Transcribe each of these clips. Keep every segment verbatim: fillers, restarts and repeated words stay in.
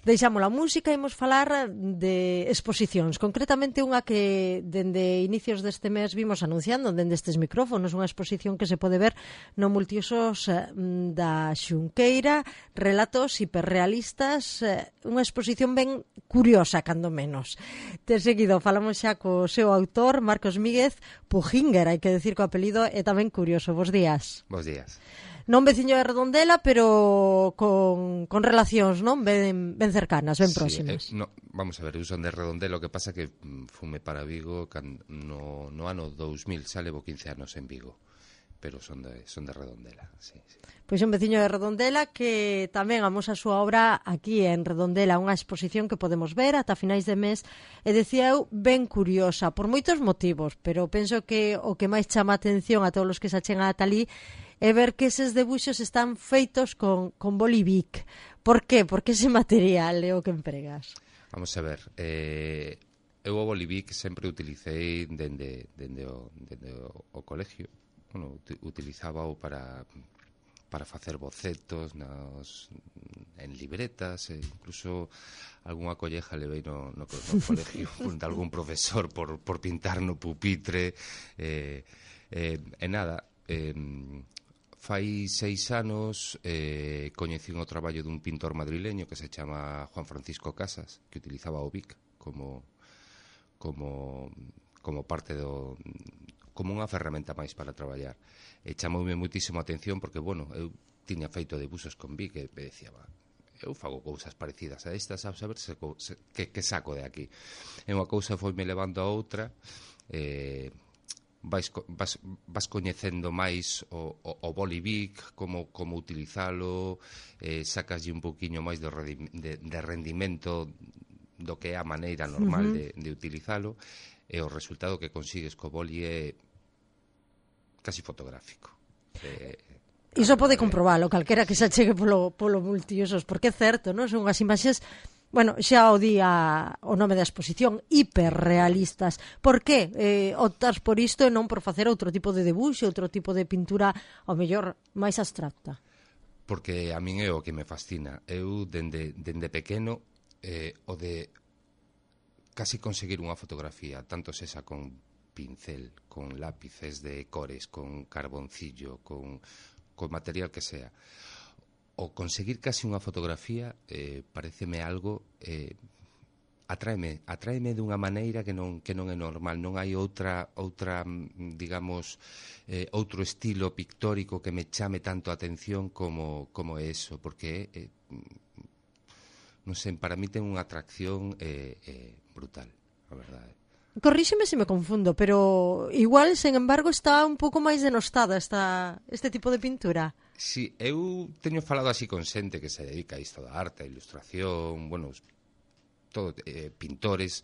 Deixamos a música e imos falar de exposicións, concretamente unha que dende inicios deste mes vimos anunciando dende estes micrófonos, unha exposición que se pode ver no Multiusos da Xunqueira, Relatos hiperrealistas, unha exposición ben curiosa, cando menos. De seguido falamos xa co seu autor, Marcos Míguez Pujinger, hai que decir co apelido, é tamén curioso. Bos días. Bos días. Non veciño de Redondela, pero con, con relacións, non? Ben, ben cercanas, ben próximas. Sí, eh, no, vamos a ver, eu son de Redondela, o que pasa que fume para Vigo can, no, no ano dous mil, xa levo quince anos en Vigo, pero son de, son de Redondela, sí, sí. Pois un veciño de Redondela que tamén amosa a súa obra aquí en Redondela, unha exposición que podemos ver ata finais de mes, e decía eu, ben curiosa, por moitos motivos, pero penso que o que máis chama a atención a todos os que se achegan ata ali é ver que eses debuxos están feitos con, con bolivic. Por qué? Porque ese material é o que empregas? Vamos a ver, eh, eu o bolivic sempre utilicei dende, dende, o, dende o, o colegio. Bueno, utilizábao para para facer bocetos nos, en libretas, e incluso algunha colleja levei no, no, no colegio de algún profesor por, por pintar no pupitre, eh, eh, e nada, eh, fai seis anos eh, coñecín o traballo dun pintor madrileño que se chama Juan Francisco Casas, que utilizaba o bic como como como parte do como unha ferramenta máis para traballar. E chamoume moitísimo a atención porque, bueno, eu tiña feito debuxos con bic e me decía, va, eu fago cousas parecidas a estas, a saber se, se, que, que saco de aquí. E unha cousa foi me levando a outra, eh, Vais, vas, vas coñecendo máis o, o, o bolivic, como, como utilizalo, eh, sacaslle un pouquiño máis de, de, de rendimento do que é a maneira normal uh-huh. de, de utilizalo, e o resultado que consigues co boli é casi fotográfico. Eh, Iso pode comprobalo, calquera que se achegue polo, polo Multiusos, porque é certo, non? Son as imaxes. Bueno, xa o día o nome da exposición, hiperrealistas. Por que eh, optas por isto e non por facer outro tipo de debuxo, outro tipo de pintura, ao mellor, máis abstracta? Porque a min é o que me fascina. Eu, dende, dende pequeno, eh, o de casi conseguir unha fotografía, tanto sesa con pincel, con lápices de cores, con carboncillo, con, con material que sea, o conseguir casi unha fotografía eh, pareceme algo eh, atráeme, atráeme dunha maneira que non que non é normal, non hai outra outra, digamos, eh, outro estilo pictórico que me chame tanto a atención como como eso, porque eh, non sei, para mí ten unha atracción eh, eh, brutal, a verdade. Corríxeme se me confundo, pero igual, sen embargo, está un pouco máis denostada esta, este tipo de pintura. Si, eu teño falado así con xente que se dedica a isto da arte, a ilustración, bueno, todo, eh, pintores.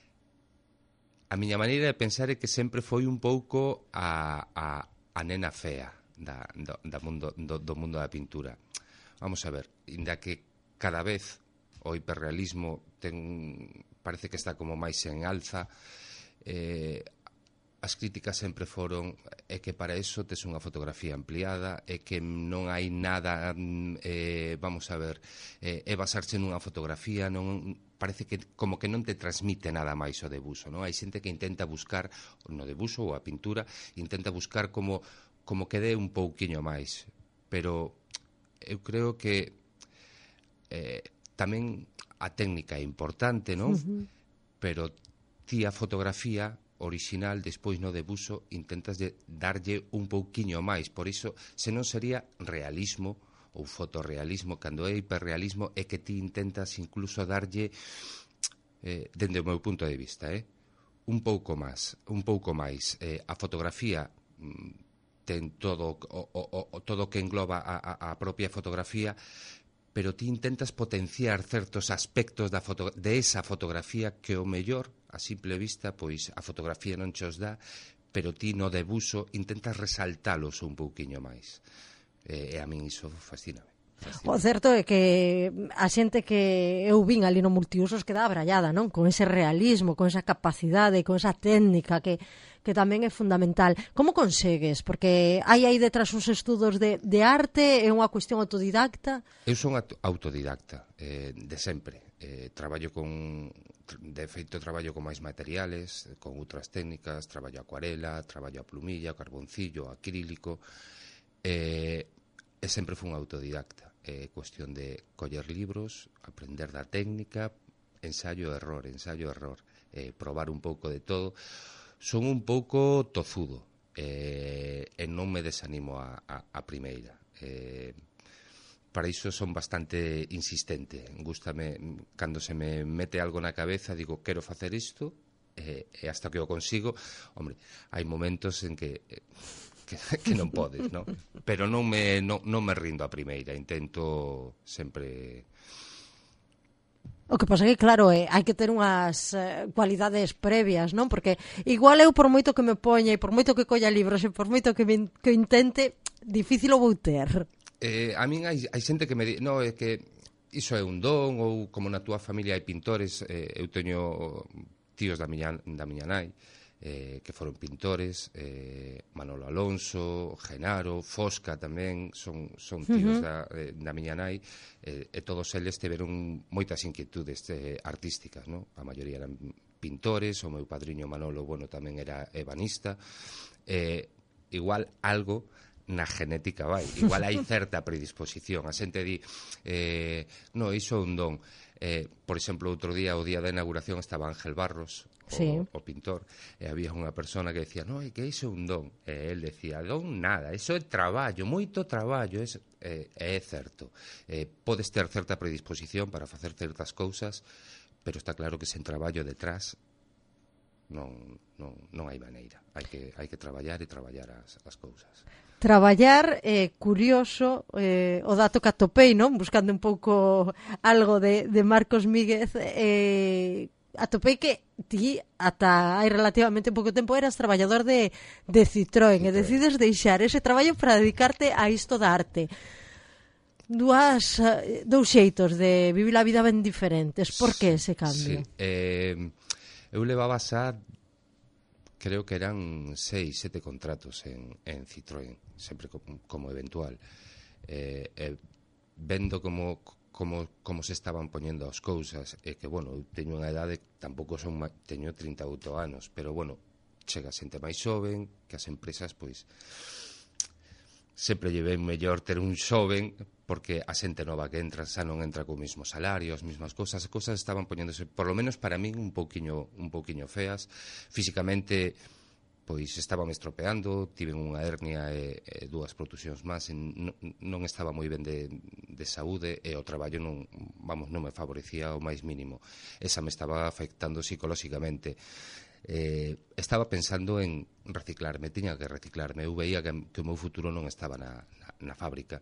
A miña maneira de pensar é que sempre foi un pouco a, a, a nena fea da, do, da mundo, do, do mundo da pintura. Vamos a ver, inda que cada vez o hiperrealismo ten, parece que está como máis en alza, eh, as críticas sempre foron é que para eso tes unha fotografía ampliada, é que non hai nada, eh, vamos a ver, eh, é basarse nunha fotografía, non parece que como que non te transmite nada máis o debuxo, non? Hai xente que intenta buscar no debuxo ou a pintura, intenta buscar como como que dé un pouquiño máis, pero eu creo que eh, tamén a técnica é importante, non? Uh-huh. Pero ti a fotografía original, despois no debuxo, intentas de darlle un pouquiño máis. Por iso, se non sería realismo ou fotorrealismo, cando é hiperrealismo, é que ti intentas incluso darlle, eh, dende o meu punto de vista, eh, un pouco máis, un pouco máis. Eh, a fotografía mm, ten todo o, o, o todo que engloba a, a, a propia fotografía, pero ti intentas potenciar certos aspectos da foto, de esa fotografía que o mellor, a simple vista, pois a fotografía non che os dá, pero ti no debuxo intentas resaltalos un pouquiño máis. E, e a min iso fascíname. O certo é que a xente que eu vin ali no Multiusos queda abrallada, non? Con ese realismo, con esa capacidade, con esa técnica que, que tamén é fundamental. Como consegues? Porque hai aí detrás uns estudos de, de arte, é unha cuestión autodidacta? Eu son autodidacta, eh, de sempre. Eh, traballo con, de feito, traballo con máis materiales, con outras técnicas, traballo acuarela, traballo a plumilla, carboncillo, acrílico, eh, e sempre fui un autodidacta. É cuestión de coller libros, aprender da técnica, ensayo error, ensayo error, eh, probar un pouco de todo. Son un pouco tozudo, eh, e non me desanimo a, a, a primeira. Eh, para iso son bastante insistente. Gústame, cando se me mete algo na cabeza, digo, quero facer isto, e, e hasta que o consigo, hombre, hai momentos en que... Eh, Que, que non podes, non? Pero non me, non, non me rindo a primeira, intento sempre... O que pasa que, claro, eh, hai que ter unhas eh, cualidades previas, non? Porque igual eu, por moito que me poña e por moito que colla libros e por moito que, me, que intente, difícil o vou ter. Eh, a min hai, hai xente que me di, no, é que iso é un don, ou como na túa familia hai pintores, eh, eu teño tíos da miña, da miña nai, Eh, que foron pintores, eh, Manolo Alonso, Genaro, Fosca tamén, son, son tíos uh -huh. da, eh, da miña nai, eh, e todos eles tiveron moitas inquietudes eh, artísticas, no? A maioría eran pintores, o meu padriño Manolo, bueno, tamén era ebanista, eh, igual algo na genética vai, igual hai certa predisposición, a xente di, eh, no, iso é un don. Eh, por exemplo, outro día, o día da inauguración, estaba Ángel Barros, sí. o, o pintor, e había unha persona que decía, no, é que iso é un don, e el decía, don nada, iso é traballo, moito traballo, é, eh, é certo, eh, podes ter certa predisposición para facer certas cousas, pero está claro que sen traballo detrás non, non, non hai maneira, hai que, hai que traballar e traballar as, as cousas. Traballar, eh, curioso, eh, o dato que atopei, non? Buscando un pouco algo de, de Marcos Míguez, eh, atopei que ti, ata hai relativamente pouco tempo, eras traballador de, de Citroën, Citroën, e decides deixar ese traballo para dedicarte a isto da arte. Duas, dous xeitos de vivir a vida ben diferentes. Por que ese cambio? Sí, eh, eu levaba xa, creo que eran seis, sete contratos en, en Citroën, sempre como, como eventual. Eh, eh, vendo como, como, como se estaban poñendo as cousas, e que, bueno, eu teño unha edade, tampouco son, teño trinta e oito anos, pero, bueno, chega xente máis xoven, que as empresas, pois, sempre lle ven mellor ter un xoven, porque a xente nova que entra xa non entra co mesmo salario, as mesmas cousas, as cousas estaban poñéndose, por lo menos para min, un pouquiño, un pouquiño feas. Físicamente, pois estábame estropeando, tiven unha hernia e, e dúas protusións máis, non, non estaba moi ben de, de saúde, e o traballo non, vamos, non me favorecía o máis mínimo. Esa me estaba afectando psicolóxicamente. Eh, estaba pensando en reciclarme, tiña que reciclarme. Eu veía que, que o meu futuro non estaba na, na, na fábrica.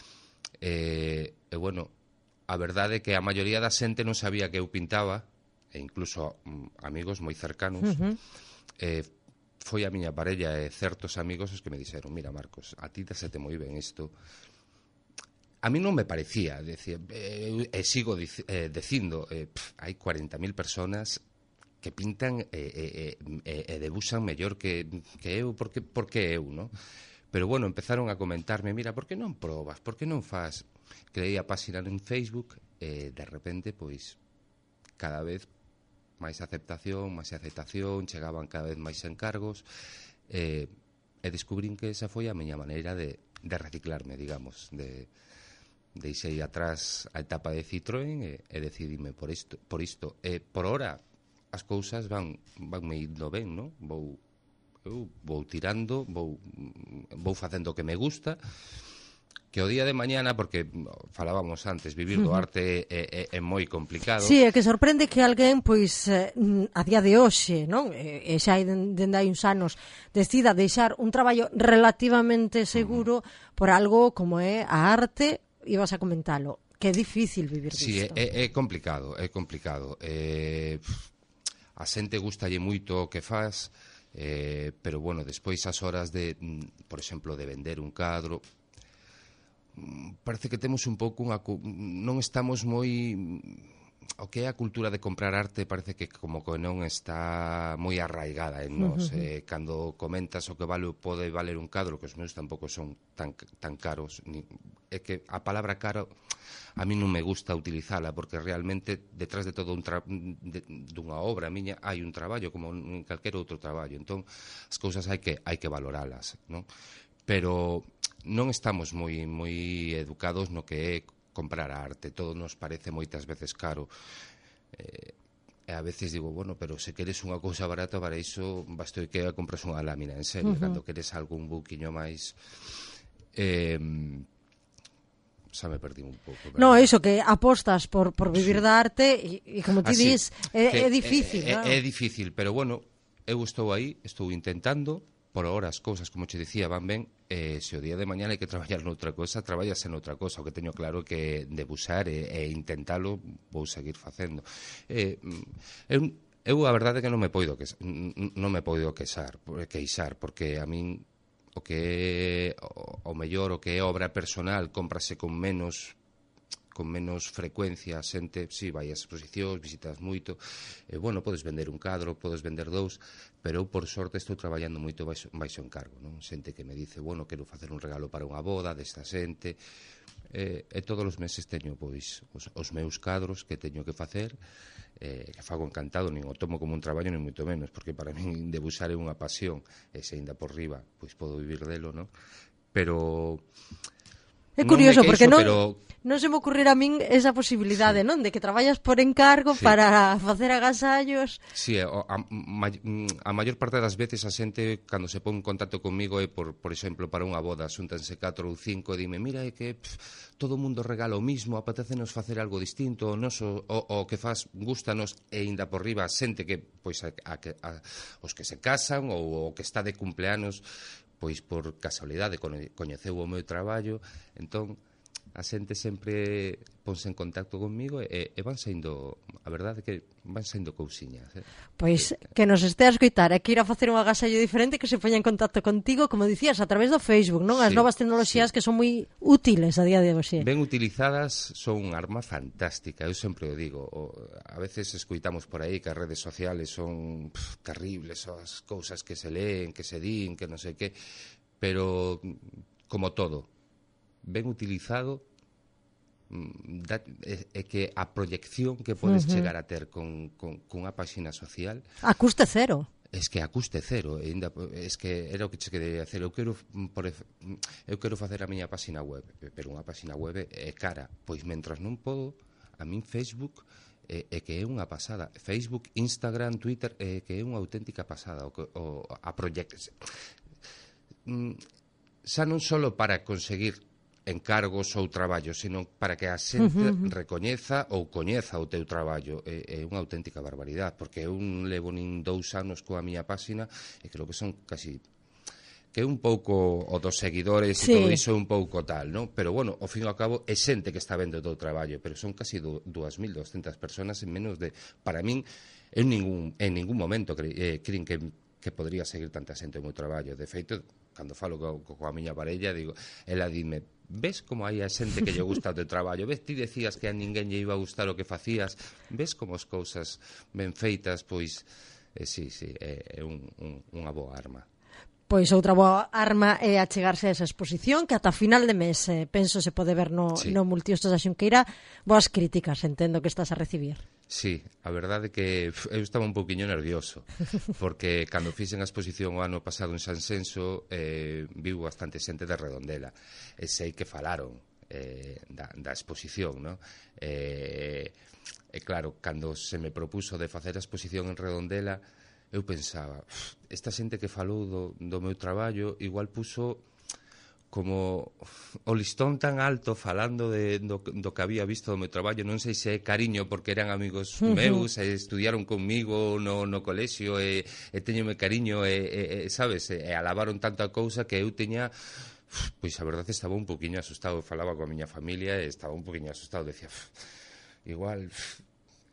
E, e, bueno, a verdade é que a maioría da xente non sabía que eu pintaba, e incluso um, amigos moi cercanos, uh -huh. eh, foi a miña parella e certos amigos os que me dixeron, mira, Marcos, a ti sete moi ben isto. A mí non me parecía, decía, e eh, sigo dic, eh, dicindo, eh, pff, hai cuarenta mil personas que pintan e, e, e, e debuxan mellor que, que eu, porque, porque eu, non? Pero, bueno, empezaron a comentarme, mira, por que non probas, por que non faz? Creei a página en Facebook e, de repente, pois, cada vez máis aceptación, máis aceptación, chegaban cada vez máis encargos, e, e descubrín que esa foi a miña maneira de, de reciclarme, digamos, de... deixei atrás a etapa de Citroën e, e decidime por isto, por isto. E, por ora, as cousas van, van me indo ben, non? Vou... eu vou tirando, vou, vou facendo o que me gusta, que o día de mañana, porque falábamos antes, vivir do arte é, é, é moi complicado. Sí, é que sorprende que alguén, pois, a día de hoxe, non? E xa dende hai uns anos, decida deixar un traballo relativamente seguro mm. por algo como é a arte, ibas a comentalo, que é difícil vivir disto. Sí, é, é complicado, é complicado. Eh, a xente gustalle moito o que faz, Eh, pero, bueno, despois as horas de, por exemplo, de vender un cadro, parece que temos un pouco unha... non estamos moi... o que é a cultura de comprar arte parece que como que non está moi arraigada en nós. Uh -huh. eh, cando comentas o que vale pode valer un cadro, que os meus tampouco son tan, tan caros, ni, é que a palabra caro a mí non me gusta utilizala, porque realmente detrás de todo un tra de, dunha obra miña hai un traballo como en calquer outro traballo, entón as cousas hai que hai que valoralas, non? Pero non estamos moi moi educados no que é comprar arte, todo nos parece moitas veces caro. Eh, e a veces digo, bueno, pero se queres unha cousa barata, para iso basto que compras unha lámina, en serio, uh -huh. Cando queres algún buquiño máis... Eh, xa me perdí un pouco. No, iso, que apostas por, por vivir sí. da arte e, e como ti dis, é, é difícil. É, é, é difícil, pero bueno, eu estou aí, estou intentando, por ahora as cousas, como che dicía, van ben, eh, se o día de mañana hai que traballar noutra cosa, traballas en outra cosa, o que teño claro que debusar e, e intentalo vou seguir facendo. Eh, eu, eu a verdade é que non me poido que, non me poido queixar, queixar, porque a min o que é o, o mellor, o que é obra personal, cómprase con menos con menos frecuencia, a xente, si, vai ás exposicións, visitas moito, e, bueno, podes vender un cadro, podes vender dous, pero eu, por sorte, estou traballando moito baixo, baixo encargo, non? Xente que me dice, bueno, quero facer un regalo para unha boda desta xente, e, e todos os meses teño, pois, os, os meus cadros que teño que facer, eh, que fago encantado, nin o tomo como un traballo, nin moito menos, porque para min debuxar é unha pasión, e se ainda por riba, pois podo vivir delo, non? Pero... É curioso, queixo, porque non, pero... non se me ocurrirá a min esa posibilidade, sí. non? De que traballas por encargo sí. para facer agasallos. Sí, a, a, a maior parte das veces a xente, cando se pon en contacto comigo, é, por, por exemplo, para unha boda, xúntanse catro ou cinco, e dime, mira, é que pff, todo o mundo regala o mismo, apetécenos facer algo distinto, o, noso, o, o que faz gustanos, e ainda por riba, a xente que, pois, a, a, a, os que se casan, ou o que está de cumpleanos, pois por casualidade coñeceu o meu traballo, entón a xente sempre ponse en contacto comigo e, e van saindo, a verdade é que van saindo cousiñas. Eh? Pois que nos este a escoitar e que ir a facer un agasallo diferente, que se poña en contacto contigo, como dicías, a través do Facebook, non? As sí, novas tecnoloxías sí. que son moi útiles a día de hoxe. Ben utilizadas son un arma fantástica, eu sempre o digo. O, a veces escoitamos por aí que as redes sociales son pff, terribles, as cousas que se leen, que se din, que non sei que, pero como todo, ben utilizado, da, é, é que a proyección que podes uh -huh. chegar a ter con, con, con unha páxina social a custe cero. Es que a custe cero, e ainda, es que era o que che quería hacer. Eu quero, por, eu quero facer a miña páxina web, pero unha páxina web é cara, pois mentras non podo, a min Facebook é, é que é unha pasada. Facebook, Instagram, Twitter, é que é unha auténtica pasada. O, o, a proyección xa non só para conseguir encargos ou traballos, sino para que a xente uh -huh. recoñeza ou coñeza o teu traballo. É, é unha auténtica barbaridade, porque eu non levo nin dous anos coa miña páxina e creo que son casi que é un pouco o dos seguidores sí. e todo iso é un pouco tal, non? Pero bueno, ao fin e ao cabo é xente que está vendo o teu traballo, pero son casi dúas mil doscientas personas en menos de... Para min, en ningún, en ningún momento cre, eh, crin que que podría seguir tanta xente o meu traballo. De feito, cando falo co, coa miña parella, digo, ela dime, ves como hai a xente que lle gusta o teu traballo? Ves, ti decías que a ninguén lle iba a gustar o que facías? Ves como as cousas ben feitas? Pois, eh, sí, sí, é, é un, un, unha boa arma. Pois outra boa arma é achegarse a esa exposición, que ata final de mes, eh, penso, se pode ver no, sí. no Multiustos da Xunqueira. Boas críticas, entendo que estás a recibir. Sí, a verdade é que eu estaba un pouquiño nervioso, porque cando fixen a exposición o ano pasado en Sanxenxo, eh, viu bastante xente de Redondela, e sei que falaron eh, da, da exposición, non? E, e claro, cando se me propuso de facer a exposición en Redondela, eu pensaba, esta xente que falou do, do meu traballo igual puso como o listón tan alto falando de, do, do que había visto do meu traballo. Non sei se é cariño porque eran amigos uh -huh. meus e estudiaron conmigo no, no colexio e, e teñome cariño e, e, e sabes, e, e alabaron tanto a cousa que eu teña, pois a verdade estaba un poquinho asustado. Falaba coa miña familia e estaba un poquinho asustado, decía, igual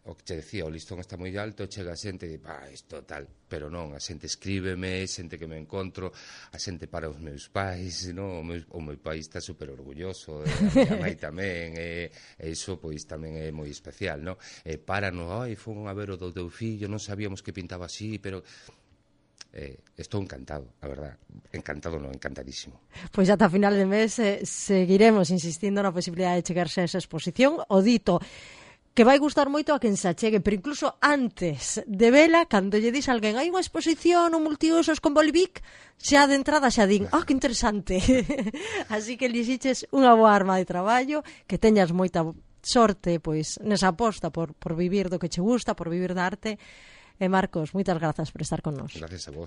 o que che decía, o listón está moi alto, chega a xente e di, pá, isto tal, pero non, a xente escríbeme, xente que me encontro, a xente para os meus pais, no? o, meu, o meu pai está super orgulloso, e a minha mãe tamén, e, e iso pois tamén é moi especial, no? E para no, ai, fun a ver o do teu fillo, non sabíamos que pintaba así, pero... Eh, estou encantado, a verdad, encantado non, encantadísimo. Pois ata final de mes eh, seguiremos insistindo na posibilidade de chegarse a esa exposición, o dito que vai gustar moito a quen se achegue, pero incluso antes de vela, cando lle dis a alguén hai unha exposición, un multiusos con Bolivic, xa de entrada xa din, ah, oh, que interesante. Así que lixeches unha boa arma de traballo, que teñas moita sorte pois nesa aposta por, por vivir do que che gusta, por vivir da arte. E Marcos, moitas grazas por estar con nós. Gracias a vos.